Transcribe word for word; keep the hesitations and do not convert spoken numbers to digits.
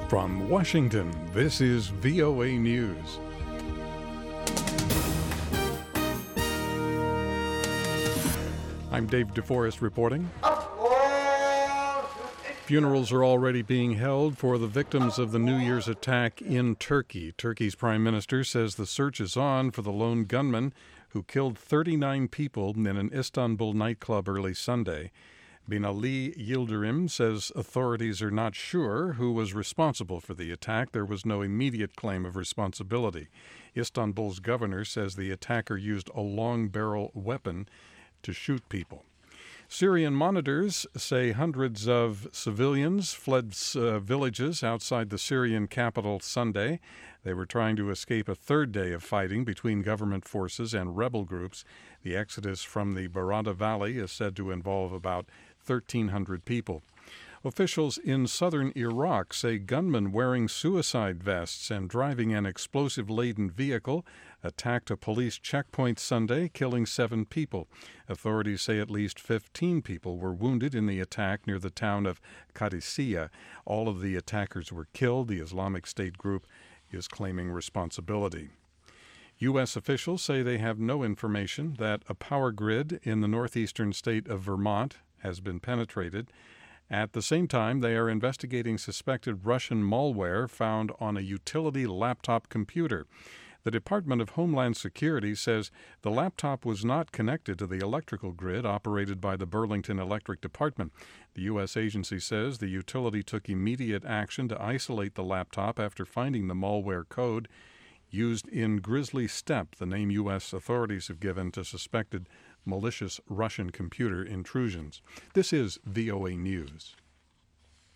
From Washington, this is V O A News. I'm Dave DeForest reporting. Funerals are already being held for the victims of the New Year's attack in Turkey. Turkey's prime minister says the search is on for the lone gunman who killed thirty-nine people in an Istanbul nightclub early Sunday. Binali Yildirim says authorities are not sure who was responsible for the attack. There was no immediate claim of responsibility. Istanbul's governor says the attacker used a long-barrel weapon to shoot people. Syrian monitors say hundreds of civilians fled uh, villages outside the Syrian capital Sunday. They were trying to escape a third day of fighting between government forces and rebel groups. The exodus from the Barada Valley is said to involve about thirteen hundred people. Officials in southern Iraq say gunmen wearing suicide vests and driving an explosive-laden vehicle attacked a police checkpoint Sunday, killing seven people. Authorities say at least fifteen people were wounded in the attack near the town of Qadisiyah. All of the attackers were killed. The Islamic State group is claiming responsibility. U S officials say they have no information that a power grid in the northeastern state of Vermont has been penetrated. At the same time, they are investigating suspected Russian malware found on a utility laptop computer. The Department of Homeland Security says the laptop was not connected to the electrical grid operated by the Burlington Electric Department. The U S agency says the utility took immediate action to isolate the laptop after finding the malware code used in Grizzly Step, the name U S authorities have given to suspected malicious Russian computer intrusions. This is V O A News.